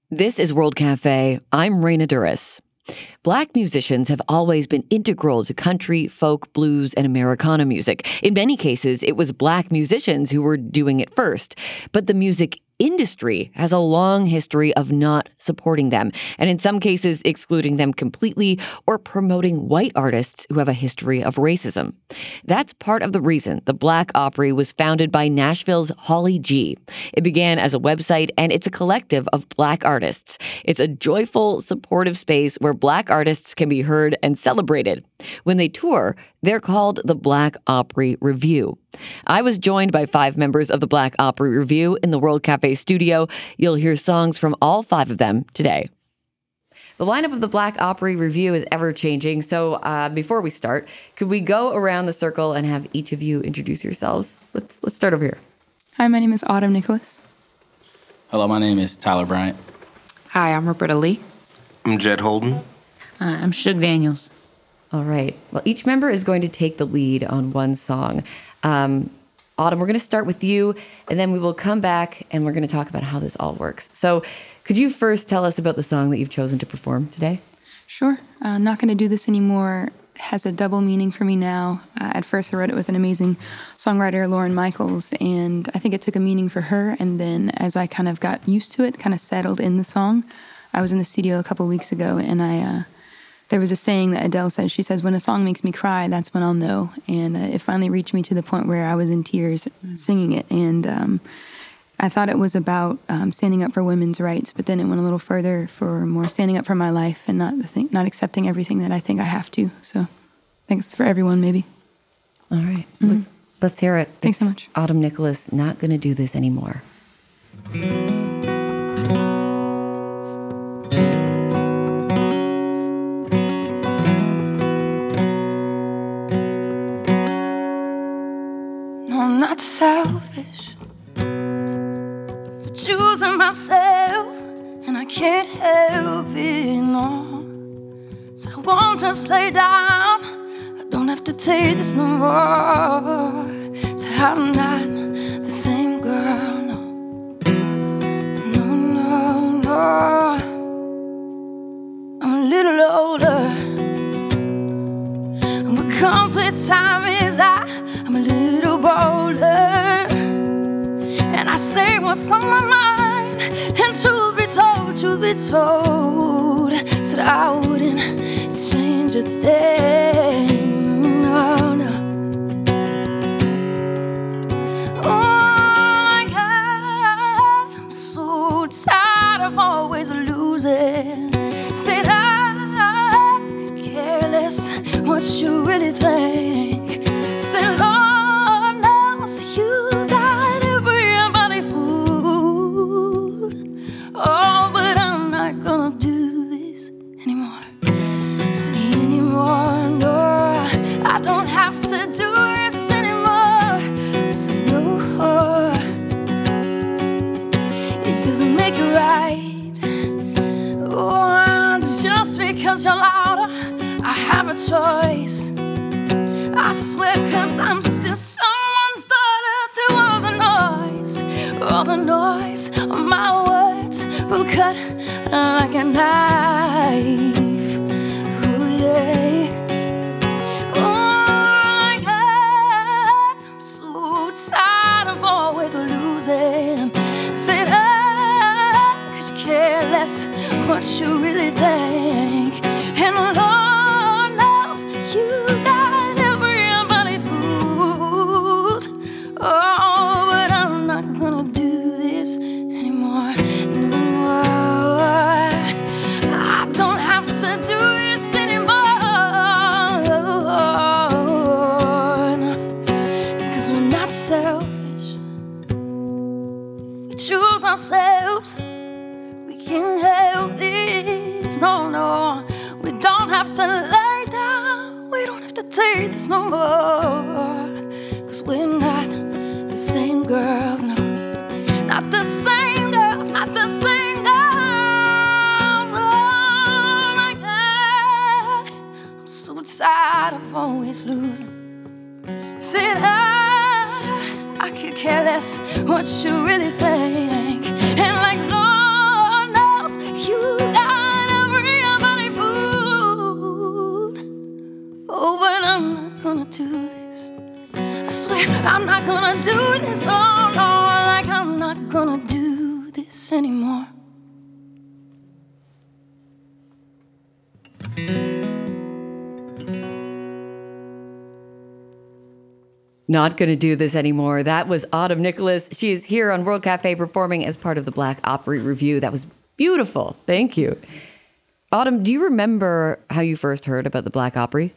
This is World Cafe. I'm Raina Duras. Black musicians have always been integral to country, folk, blues, and Americana music. In many cases, it was Black musicians who were doing it first. But the music industry has a long history of not supporting them, and in some cases excluding them completely or promoting white artists who have a history of racism. That's part of the reason the Black Opry was founded by Nashville's Holly G. It began as a website, and it's a collective of Black artists. It's a joyful, supportive space where Black artists can be heard and celebrated. When they tour, they're called the Black Opry Review. I was joined by 5 members of the Black Opry Review in the World Cafe studio. You'll hear songs from all 5 of them today. The lineup of the Black Opry Review is ever-changing, so before we start, could we go around the circle and have each of you introduce yourselves? Let's start over here. Hi, my name is Autumn Nicholas. Hello, my name is Tyler Bryant. Hi, I'm Roberta Lee. I'm Jed Holden. I'm Suge Daniels. All right. Well, each member is going to take the lead on one song. Autumn, we're going to start with you, and then we will come back and we're going to talk about how this all works. So could you first tell us about the song that you've chosen to perform today? Sure. Not going to do this anymore. It has a double meaning for me now. At first, I wrote it with an amazing songwriter, Lauren Michaels, and I think it took a meaning for her. And then as I kind of got used to it, kind of settled in the song, I was in the studio a couple weeks ago, and there was a saying that Adele says. She says, when a song makes me cry, that's when I'll know. And it finally reached me to the point where I was in tears singing it. And I thought it was about standing up for women's rights, but then it went a little further for more standing up for my life and not accepting everything that I think I have to. So I think it's for everyone, maybe. All right. Let's hear it. Thanks so much. Autumn Nicholas, Not Gonna Do This Anymore. Not selfish for choosing myself, and I can't help it, no. So I won't just lay down. I don't have to take this no more. So I'm not the same girl, no. No, no, no. I'm a little older, and what comes with time is I'm a little bolder, and I say what's on my mind. And truth be told, said I wouldn't change a thing. No, no. Oh, I'm so tired of always losing. Said I could care less what you really think. Said Lord knows you got everybody fooled. Oh, but I'm not gonna do this anymore. Said anymore, no. I don't have to do this anymore. Said no. It doesn't make it right. Oh, just because you're louder, I have a choice. I swear, 'cause I'm still someone's daughter through all the noise of my words will cut like a knife. Ooh, yeah. Oh, yeah. I'm so tired of always losing. Said I could care less what you really think. And Lord knows you got everybody fooled. Oh, but I'm not gonna do this anymore. No more. I don't have to do this anymore. No. 'Cause we're not selfish. We choose ourselves. We can help this. No, no. We don't have to lay down. We don't have to take this no more. 'Cause we're not the same girls, no. Not the same girls, not the same girls. Oh my God. I'm so tired of always losing. Said I could care less what you really think. And like Lord knows I'm not gonna do this, oh no, like I'm not gonna do this anymore. Not going to do this anymore. That was Autumn Nicholas. She is here on World Cafe performing as part of the Black Opry Review. That was beautiful. Thank you. Autumn, do you remember how you first heard about the Black Opry?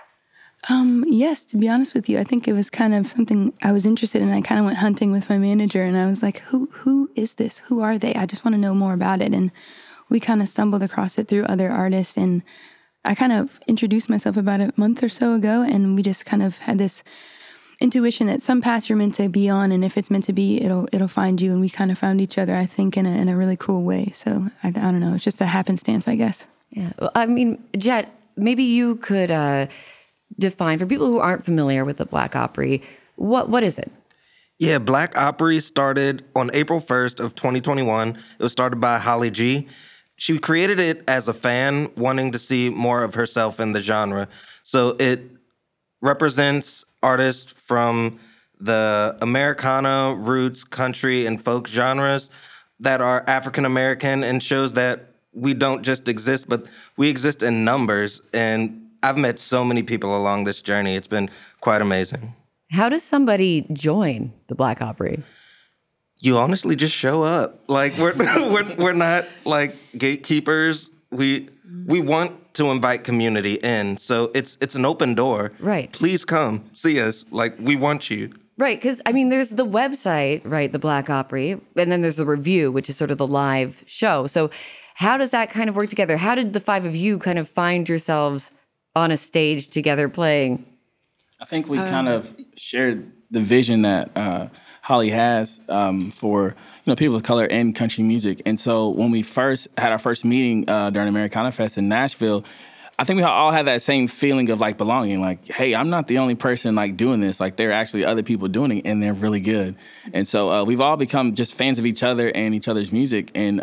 Yes, to be honest with you, I think it was kind of something I was interested in. I kind of went hunting with my manager, and I was like, who is this? Who are they? I just want to know more about it. And we kind of stumbled across it through other artists, and I kind of introduced myself about a month or so ago, and we just kind of had this intuition that some paths you're meant to be on, and if it's meant to be, it'll find you. And we kind of found each other, I think, in a really cool way. So I don't know, it's just a happenstance, I guess. Yeah. Well, I mean, Jet, maybe you could define for people who aren't familiar with the Black Opry, what is it? Yeah, Black Opry started on April 1st of 2021. It was started by Holly G. She created it as a fan wanting to see more of herself in the genre. So it represents artists from the Americana, roots, country, and folk genres that are African American, and shows that we don't just exist, but we exist in numbers. And I've met so many people along this journey. It's been quite amazing. How does somebody join the Black Opry? You honestly just show up. Like we're not like gatekeepers. We want to invite community in. So it's an open door. Right. Please come see us. Like, we want you. Right, because, I mean, there's the website, right, the Black Opry, and then there's the review, which is sort of the live show. So how does that kind of work together? How did the five of you kind of find yourselves on a stage together playing? I think we kind of shared the vision that Holly has for people of color in country music. And so when we first had our first meeting during Americana Fest in Nashville, I think we all had that same feeling of like belonging. Like, hey, I'm not the only person like doing this. Like, there are actually other people doing it, and they're really good. And so we've all become just fans of each other and each other's music. And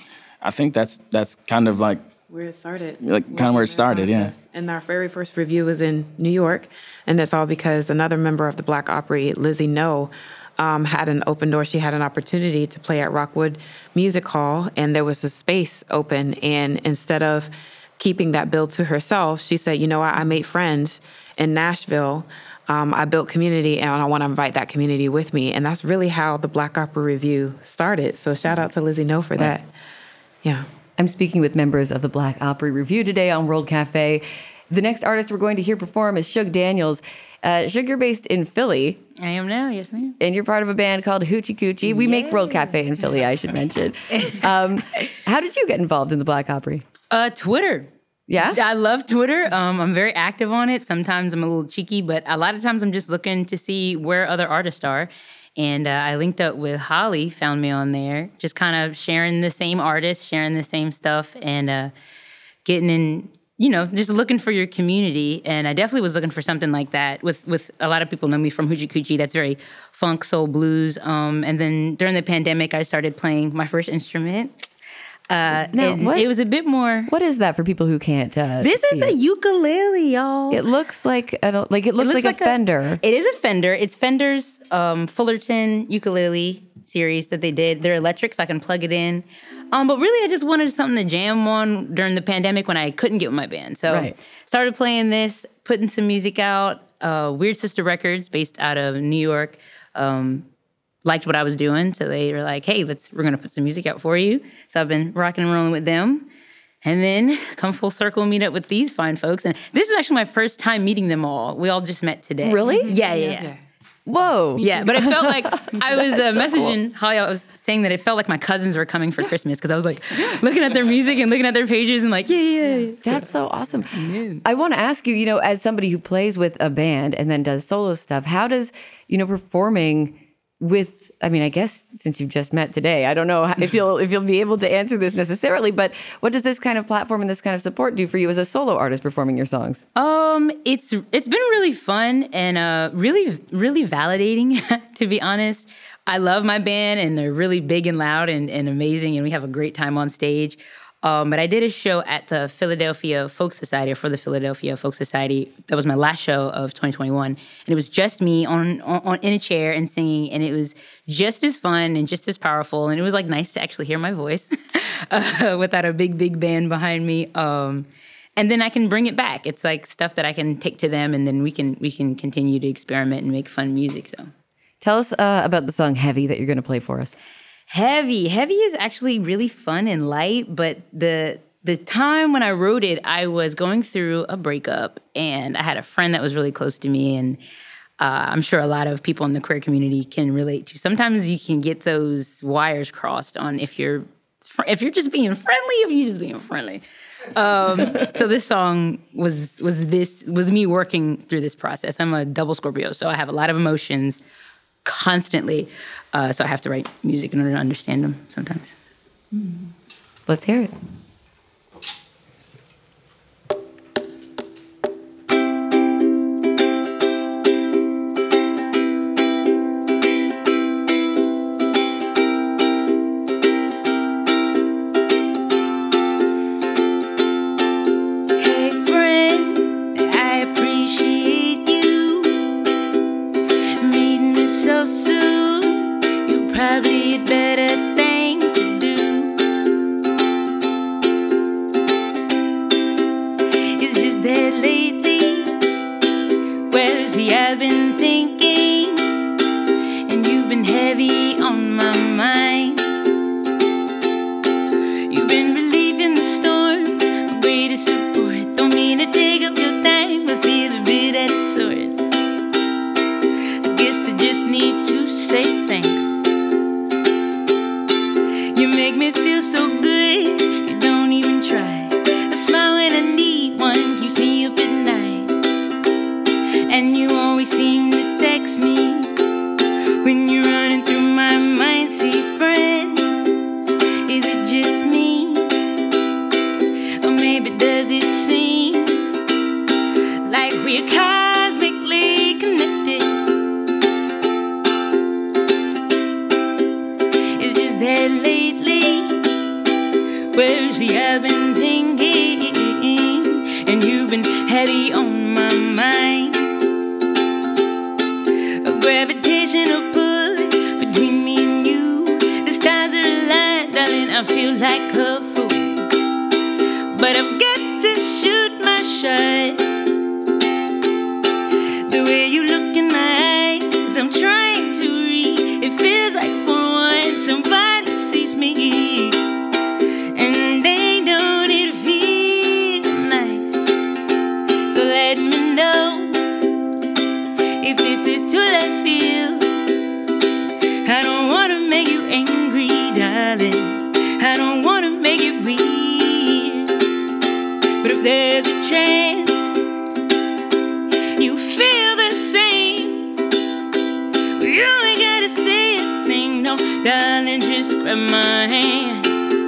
I think that's kind of like where it started. Like kind of where it started, yeah. And our very first review was in New York, and that's all because another member of the Black Opry, Lizzie No, had an open door. She had an opportunity to play at Rockwood Music Hall, and there was a space open. And instead of keeping that bill to herself, she said, you know what, I made friends in Nashville. I built community, and I want to invite that community with me. And that's really how the Black Opry Review started. So shout out to Lizzie No for that. Yeah. I'm speaking with members of the Black Opry Review today on World Cafe. The next artist we're going to hear perform is Shug Daniels. Shug, you're based in Philly. I am now, yes, ma'am. And you're part of a band called Hoochie Coochie. We make World Cafe in Philly, I should mention. How did you get involved in the Black Opry? Twitter. Yeah? I love Twitter. I'm very active on it. Sometimes I'm a little cheeky, but a lot of times I'm just looking to see where other artists are. And I linked up with Holly, found me on there, just kind of sharing the same artists, sharing the same stuff, and getting in, just looking for your community. And I definitely was looking for something like that. With a lot of people know me from Hoochie Coochie. That's very funk, soul, blues. And then during the pandemic, I started playing my first instrument. It was a bit more. What is that for people who can't? This is a ukulele, y'all. It looks like it looks like a Fender. It is a Fender. It's Fender's Fullerton ukulele series that they did. They're electric, so I can plug it in. But really, I just wanted something to jam on during the pandemic when I couldn't get with my band. So started playing this, putting some music out. Weird Sister Records, based out of New York. Liked what I was doing, so they were like, hey, we're going to put some music out for you. So I've been rocking and rolling with them. And then come full circle, meet up with these fine folks. And this is actually my first time meeting them all. We all just met today. Really? Yeah. Whoa. Yeah, but it felt like I was messaging Holly. I was saying that it felt like my cousins were coming for Christmas because I was like looking at their music and looking at their pages and like, yeah. That's so awesome. I want to ask you, as somebody who plays with a band and then does solo stuff, how does, performing with, I guess since you've just met today, I don't know if you'll be able to answer this necessarily, but what does this kind of platform and this kind of support do for you as a solo artist performing your songs? It's been really fun and really, really validating, to be honest. I love my band and they're really big and loud and amazing, and we have a great time on stage. But I did a show at the Philadelphia Folk Society, or for the Philadelphia Folk Society. That was my last show of 2021. And it was just me on in a chair and singing. And it was just as fun and just as powerful. And it was like nice to actually hear my voice without a big band behind me. And then I can bring it back. It's like stuff that I can take to them, and then we can continue to experiment and make fun music. So, tell us about the song "Heavy" that you're going to play for us. Heavy is actually really fun and light. But the time when I wrote it, I was going through a breakup, and I had a friend that was really close to me, and I'm sure a lot of people in the queer community can relate to. Sometimes you can get those wires crossed on if you're just being friendly, if you're just being friendly. So this song was me working through this process. I'm a double Scorpio, so I have a lot of emotions constantly. So I have to write music in order to understand them sometimes. Let's hear it. Probably had better things to do. It's just that lately, well, see, I've been thinking, and you've been heavy on my mind. You've been relieving the storm, a greatest support. Don't mean to take up your time, but feel a bit out of sorts. I guess I just need to say thanks. You make me feel so good, you don't even try. A smile when I need one keeps me up at night. And you always seem to text me when you're running through my mind. Say, friend, is it just me? Or maybe does it seem like we're cosmically connected? It's just that lately, well, see, I've been thinking, and you've been heavy on my mind. A gravitational pull between me and you. The stars are aligned, darling, I feel like a fool. But I've got to shoot my shot. The way you look in my eyes, I'm trying to read. It feels like for once somebody sees me, and they don't it feel nice. So let me know if this is too left field. I don't wanna make you angry, darling. I don't wanna make it weird. But if there's a chance you feel the same, you ain't gotta say a thing, no, darling, just grab my hand.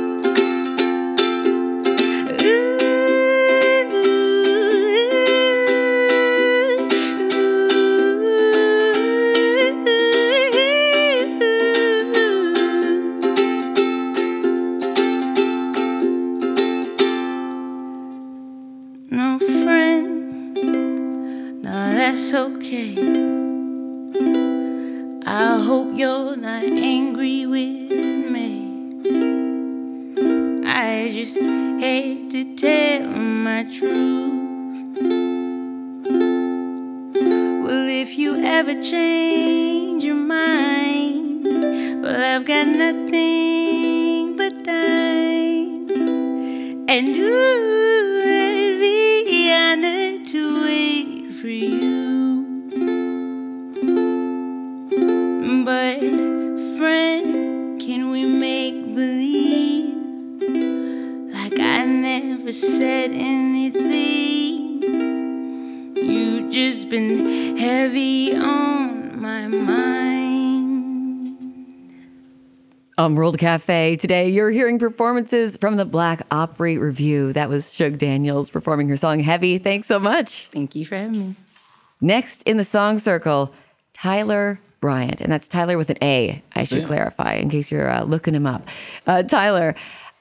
No, friend, no, that's okay. I hope you're not angry with me. I just hate to tell my truth. Well, if you ever change your mind, well, I've got nothing but time. And ooh, I'd be honored to wait for you. But, friend, can we make believe like I never said anything? You just been heavy on my mind. World Cafe. Today, you're hearing performances from the Black Opry Review. That was Shug Daniels performing her song Heavy. Thanks so much. Thank you for having me. Next in the song circle, Tyler Bryant. And that's Tyler with an A, I should clarify, in case you're looking him up. Tyler,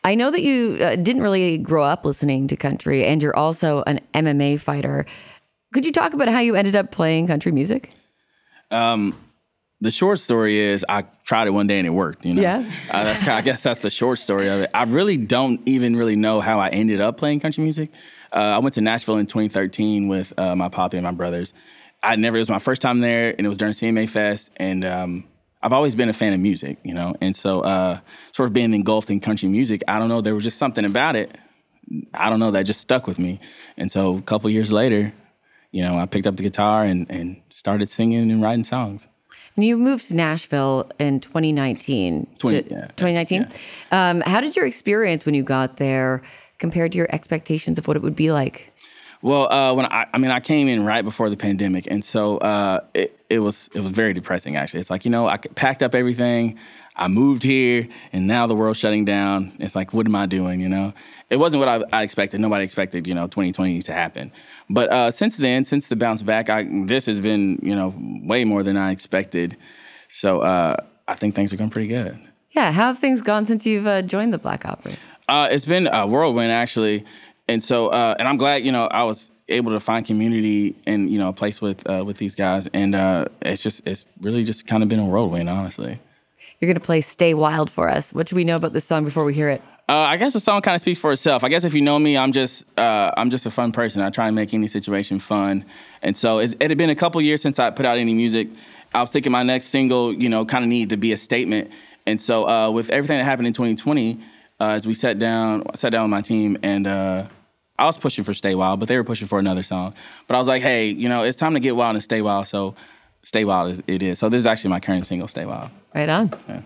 I know that you didn't really grow up listening to country, and you're also an MMA fighter. Could you talk about how you ended up playing country music? The short story is I tried it one day and it worked. Yeah. I guess that's the short story of it. I really don't even really know how I ended up playing country music. I went to Nashville in 2013 with my poppy and my brothers. It was my first time there, and it was during CMA Fest, and I've always been a fan of music, and so sort of being engulfed in country music, I don't know, there was just something about it, I don't know, that just stuck with me. And so a couple years later, I picked up the guitar and started singing and writing songs. And you moved to Nashville in 2019. 2019? Yeah. How did your experience when you got there compare to your expectations of what it would be like? Well, when I came in right before the pandemic, and so it was very depressing, actually. It's like, I packed up everything, I moved here, and now the world's shutting down. It's like, what am I doing, It wasn't what I expected. Nobody expected, 2020 to happen. But since then, since the bounce back, this has been, way more than I expected. So I think things are going pretty good. Yeah, how have things gone since you've joined the Black Opry? It's been a whirlwind, actually. And so, and I'm glad, I was able to find community and, a place with these guys. And it's really just kind of been a whirlwind, honestly. You're going to play Stay Wild for us. What should we know about this song before we hear it? I guess the song kind of speaks for itself. I guess if you know me, I'm just a fun person. I try and make any situation fun. And so it had been a couple years since I put out any music. I was thinking my next single, kind of needed to be a statement. And so with everything that happened in 2020, as we sat down with my team, and I was pushing for Stay Wild, but they were pushing for another song. But I was like, hey, it's time to get wild and stay wild. So Stay Wild it is. So this is actually my current single, Stay Wild. Right on. Yeah.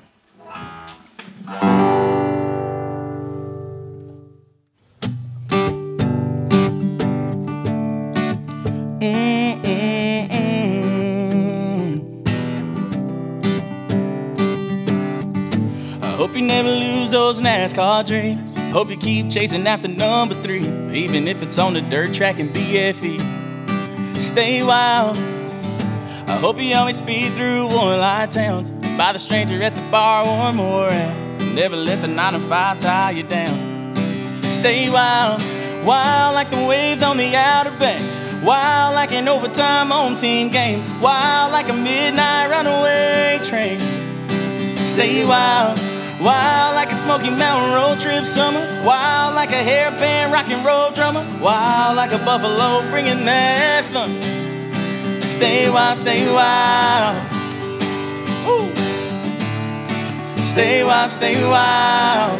Hope you never lose those NASCAR dreams. Hope you keep chasing after number 3, even if it's on the dirt track in BFE. Stay wild. I hope you always speed through one-light towns, by the stranger at the bar or more. Never let the 9 to 5 tie you down. Stay wild, wild like the waves on the Outer Banks, wild like an overtime home team game, wild like a midnight runaway train. Stay wild. Wild like a Smoky Mountain road trip summer, wild like a hairpin rock and roll drummer, wild like a buffalo bringing that thunder. Stay wild, stay wild. Ooh. Stay wild, stay wild.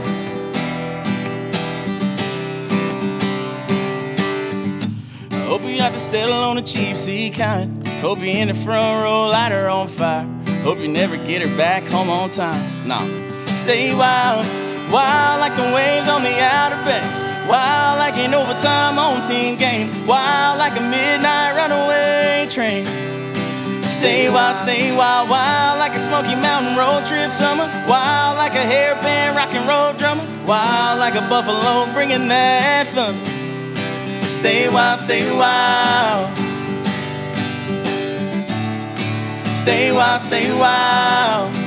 I hope you have to settle on a cheap seat kind. Hope you're in the front row, light her on fire. Hope you never get her back home on time. Nah. Stay wild, wild like the waves on the Outer Banks, wild like an overtime home team game, wild like a midnight runaway train. Stay wild, wild like a Smoky Mountain road trip summer, wild like a hairpin rock and roll drummer, wild like a buffalo bringing that thunder. Stay wild, stay wild. Stay wild, stay wild.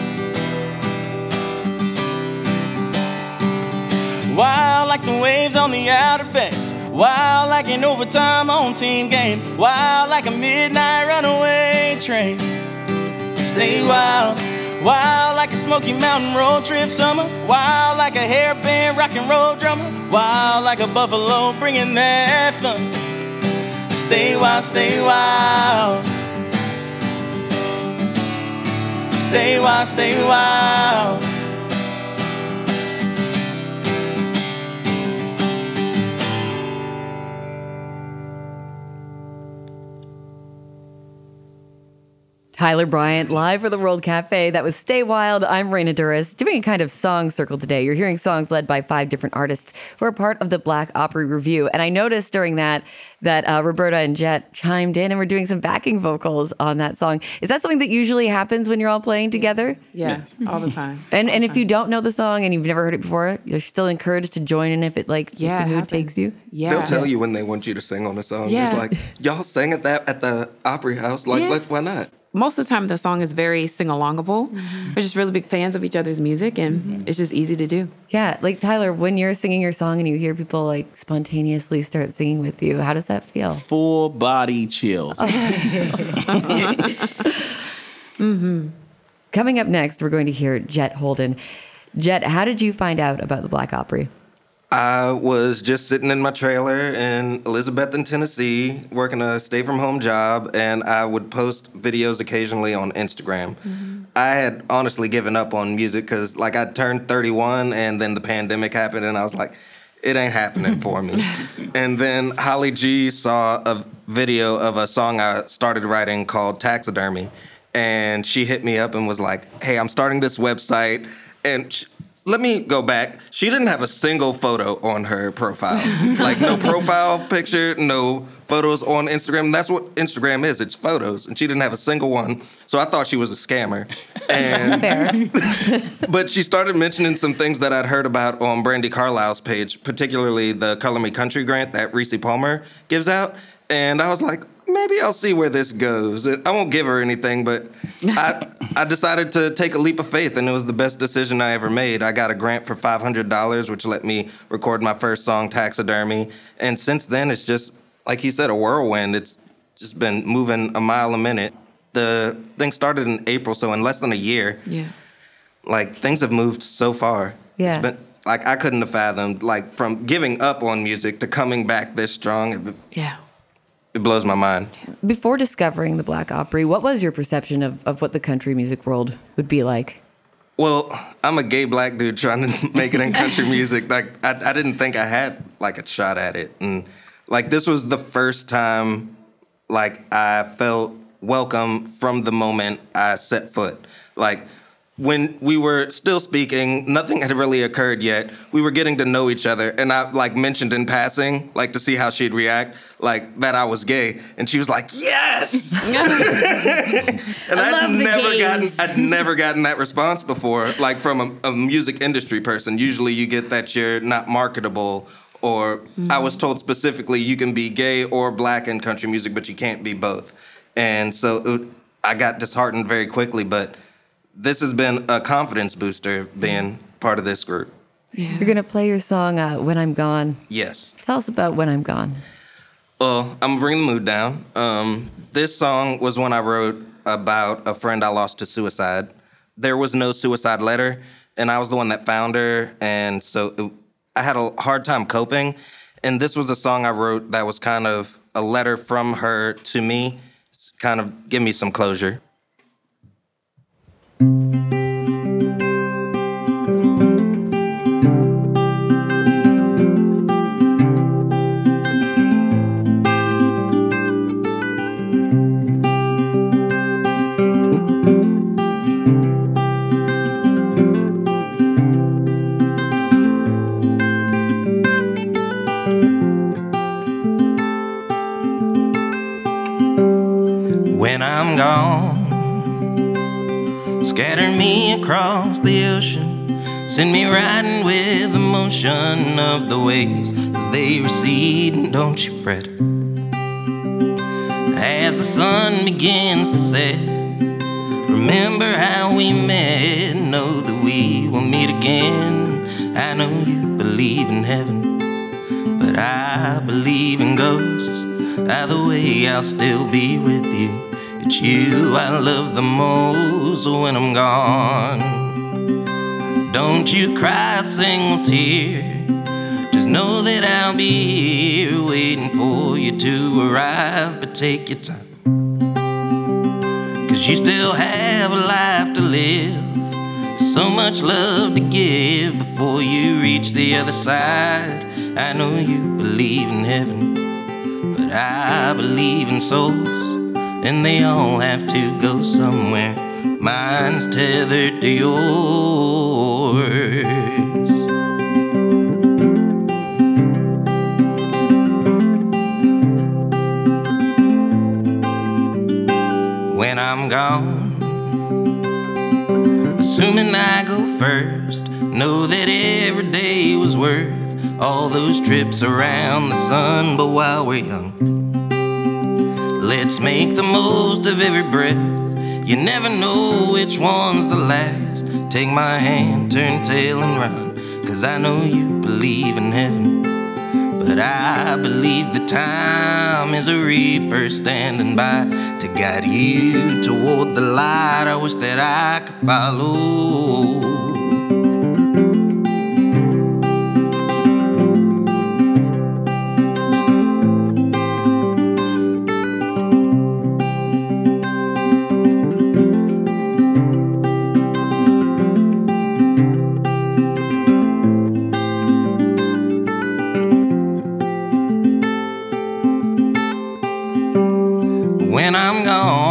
Wild like the waves on the Outer Banks, wild like an overtime home team game, wild like a midnight runaway train. Stay wild, wild like a Smoky Mountain road trip summer, wild like a hairpin rock and roll drummer, wild like a buffalo bringing that thunder. Stay wild, stay wild. Stay wild, stay wild. Tyler Bryant, live for the World Cafe. That was Stay Wild. I'm Raina Duras, doing a kind of song circle today. You're hearing songs led by 5 different artists who are part of the Black Opry Review. And I noticed during that Roberta and Jet chimed in and were doing some backing vocals on that song. Is that something that usually happens when you're all playing together? Yeah, all the time. And if you don't know the song and you've never heard it before, you're still encouraged to join in if the mood takes you? Yeah. They'll tell you when they want you to sing on a song. Yeah. It's like, y'all sang at the Opry House. Like, Yeah. why not? most of the time the song is very sing-alongable. We're just really big fans of each other's music, and it's just easy to do. Yeah, like Tyler, when you're singing your song and you hear people like spontaneously start singing with you, how does that feel? Full body chills. Coming up next, we're going to hear Jet Holden. Jet, how did you find out about the Black Opry? I was just sitting in my trailer in Elizabethton, Tennessee, working a stay-from-home job, and I would post videos occasionally on Instagram. I had honestly given up on music because, like, I turned 31, and then the pandemic happened, and I was like, it ain't happening for me. And then Holly G saw a video of a song I started writing called Taxidermy, and she hit me up and was like, hey, I'm starting this website, and let me go back. She didn't have a single photo on her profile. Like, no profile picture, no photos on Instagram. That's what Instagram is. It's photos. And she didn't have a single one. So I thought she was a scammer. And Fair. But she started mentioning some things that I'd heard about on Brandi Carlile's page, particularly the Color Me Country grant that Reese Palmer gives out. And I was like, maybe I'll see where this goes. I won't give her anything, but I decided to take a leap of faith, and it was the best decision I ever made. I got a grant for $500, which let me record my first song, Taxidermy. And since then, it's just, like he said, a whirlwind. It's just been moving a mile a minute. The thing started in April, so in less than a year, like, things have moved so far. Yeah. It's been, like, I couldn't have fathomed, like, from giving up on music to coming back this strong. It blows my mind. Before discovering the Black Opry, what was your perception of what the country music world would be like? Well, I'm a gay black dude trying to make it in country music. Like, I didn't think I had, like, a shot at it. And, like, this was the first time, like, I felt welcome from the moment I set foot. Like, when we were still speaking, nothing had really occurred yet. We were getting to know each other, and I, like, mentioned in passing, like, to see how she'd react, like, that I was gay. And she was like, yes! And I'd never gotten that response before, like, from a music industry person. Usually you get that you're not marketable, or I was told specifically you can be gay or black in country music, but you can't be both. And so I got disheartened very quickly, but this has been a confidence booster being part of this group. You're going to play your song, When I'm Gone. Yes. Tell us about When I'm Gone. Well, I'm going to bring the mood down. This song was one I wrote about a friend I lost to suicide. There was no suicide letter, and I was the one that found her, and so I had a hard time coping. And this was a song I wrote that was kind of a letter from her to me. It's kind of give me some closure. When I'm gone, scatter me across the ocean, send me riding with the motion of the waves as they recede, and don't you fret. As the sun begins to set, remember how we met, know that we will meet again. I know you believe in heaven, but I believe in ghosts. Either way, I'll still be with you. It's you I love the most when I'm gone. Don't you cry a single tear, just know that I'll be here waiting for you to arrive. But take your time, 'cause you still have a life to live, so much love to give before you reach the other side. I know you believe in heaven, but I believe in souls, and they all have to go somewhere. Mine's tethered to yours. When I'm gone, assuming I go first, know that every day was worth all those trips around the sun. But while we're young, let's make the most of every breath, You never know which one's the last. Take my hand, turn tail and run, 'cause I know you believe in heaven. But I believe the time is a reaper standing by to guide you toward the light I wish that I could follow. When I'm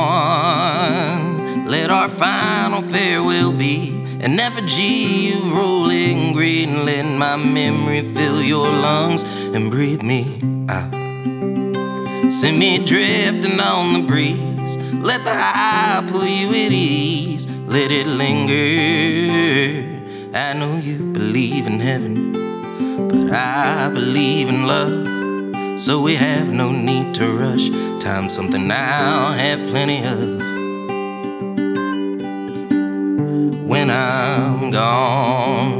gone, let our final farewell be an effigy of rolling green. Let my memory fill your lungs and breathe me out. Send me drifting on the breeze. Let the high pull you at ease. Let it linger. I know you believe in heaven, but I believe in love. So we have no need to rush. Time's something I'll have plenty of when I'm gone.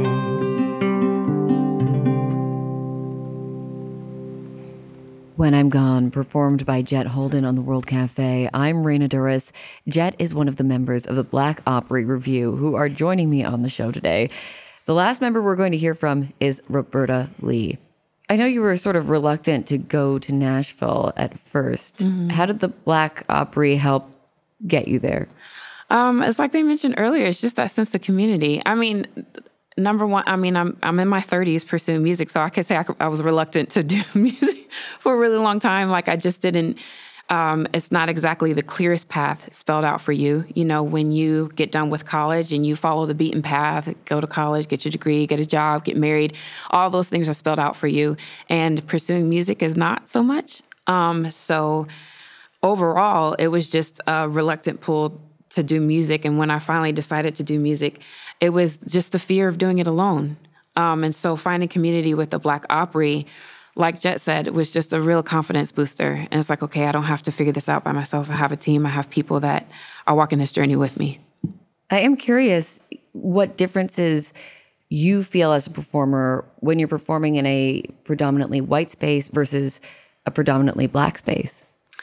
When I'm Gone, performed by Jet Holden on the World Cafe. I'm Raina Douris. Jet is one of the members of the Black Opry Review who are joining me on the show today. The last member we're going to hear from is Roberta Lee. I know you were sort of reluctant to go to Nashville at first. Mm-hmm. How did the Black Opry help get you there? It's like they mentioned earlier, it's just that sense of community. I mean, number one, I'm in my 30s pursuing music, so I could say I was reluctant to do music for a really long time. Like I just didn't, it's not exactly the clearest path spelled out for you. You know, when you get done with college and you follow the beaten path, go to college, get your degree, get a job, get married, all those things are spelled out for you. And pursuing music is not so much. So overall, it was just a reluctant pull to do music. And when I finally decided to do music, it was just the fear of doing it alone. And so finding community with the Black Opry, like Jet said, it was just a real confidence booster. And it's like, okay, I don't have to figure this out by myself. I have a team. I have people that are walking this journey with me. I am curious what differences you feel as a performer when you're performing in a predominantly white space versus a predominantly Black space.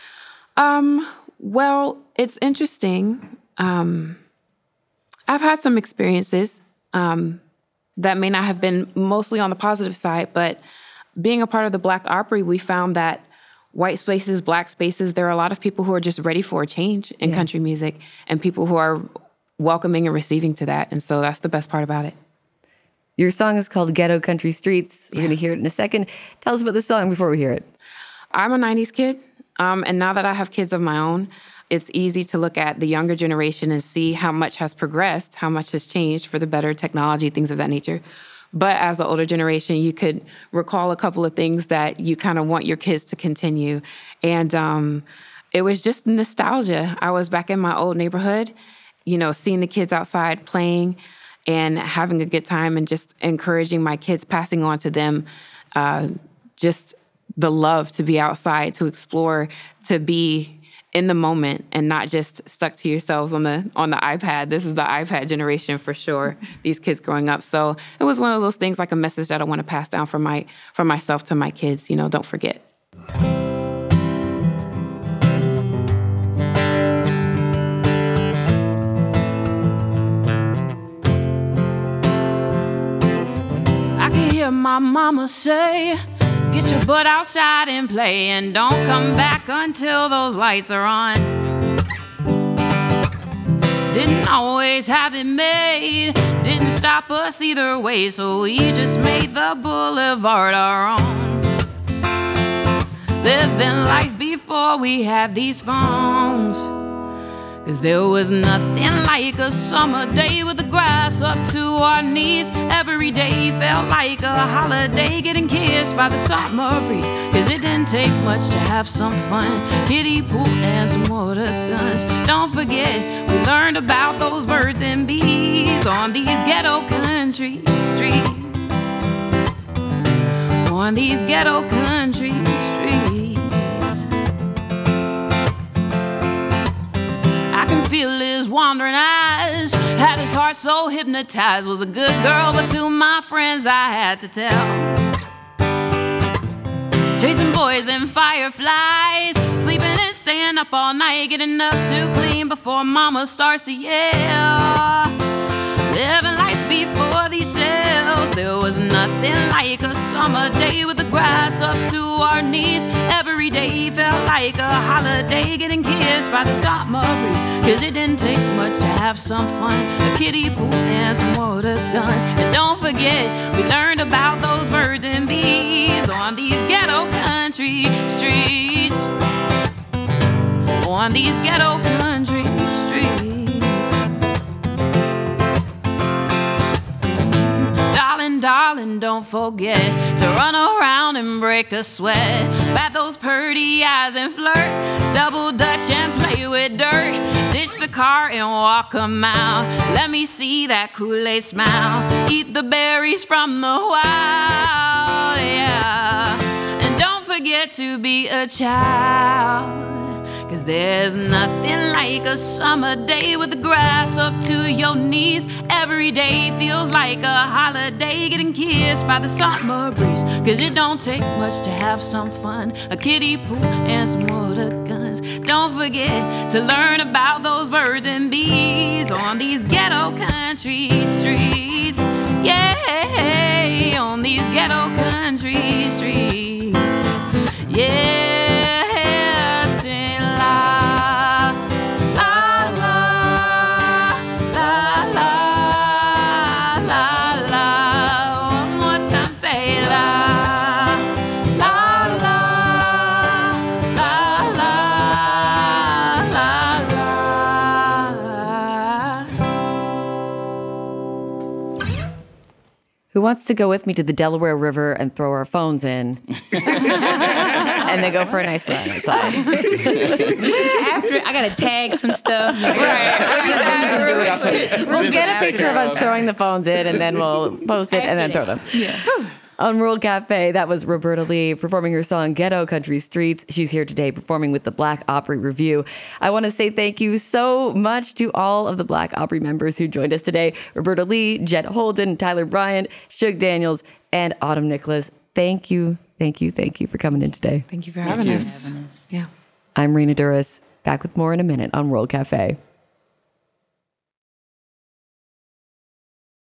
Well, it's interesting. I've had some experiences that may not have been mostly on the positive side, but being a part of the Black Opry, we found that white spaces, Black spaces, there are a lot of people who are just ready for a change in country music and people who are welcoming and receiving to that. And so that's the best part about it. Your song is called Ghetto Country Streets. We're going to hear it in a second. Tell us about the song before we hear it. I'm a 90s kid. And now that I have kids of my own, it's easy to look at the younger generation and see how much has progressed, how much has changed for the better, technology, things of that nature. But as the older generation, you could recall a couple of things that you kind of want your kids to continue. And it was just nostalgia. I was back in my old neighborhood, you know, seeing the kids outside playing and having a good time and just encouraging my kids, passing on to them just the love to be outside, to explore, to be in the moment and not just stuck to yourselves on the iPad. This is the iPad generation for sure, these kids growing up. So it was one of those things, like a message that I want to pass down from myself to my kids, you know, don't forget. I can hear my mama say, get your butt outside and play, and don't come back until those lights are on. Didn't always have it made, didn't stop us either way, so we just made the boulevard our own. Living life before we had these phones, 'cause there was nothing like a summer day with the grass up to our knees. Every day felt like a holiday, getting kissed by the summer breeze. 'Cause it didn't take much to have some fun, kiddie pool and some water guns. Don't forget, we learned about those birds and bees on these ghetto country streets. On these ghetto country streets. I can feel his wandering eyes had his heart so hypnotized. Was a good girl, but to my friends I had to tell. Chasing boys and fireflies, sleeping and staying up all night, getting up to clean before mama starts to yell. Living life before these shells. There was nothing like a summer day with the grass up to our knees. Every day felt like a holiday, getting kissed by the summer breeze. Cause it didn't take much to have some fun. A kiddie pool and some water guns. And don't forget, we learned about those birds and bees on these ghetto country streets. On these ghetto country streets. Darling, don't forget to run around and break a sweat. Bat those purty eyes and flirt. Double dutch and play with dirt. Ditch the car and walk a mile. Let me see that Kool-Aid smile. Eat the berries from the wild, yeah. And don't forget to be a child. Cause there's nothing like a summer day with the grass up to your knees. Every day feels like a holiday, getting kissed by the summer breeze. Cause it don't take much to have some fun. A kiddie pool and some water guns. Don't forget to learn about those birds and bees on these ghetto country streets. Yeah, on these ghetto country streets. Yeah. Who wants to go with me to the Delaware River and throw our phones in? And then go for a nice run outside. After I gotta tag some stuff. We'll get a picture of us throwing the phones in, and then we'll post it and then throw them. Yeah. On World Cafe, that was Roberta Lee performing her song Ghetto Country Streets. She's here today performing with the Black Opry Review. I want to say thank you so much to all of the Black Opry members who joined us today. Roberta Lee, Jet Holden, Tyler Bryant, Shug Daniels, and Autumn Nicholas. Thank you for coming in today. Thank you for having us. Yeah. I'm Raina Duras. Back with more in a minute on World Cafe.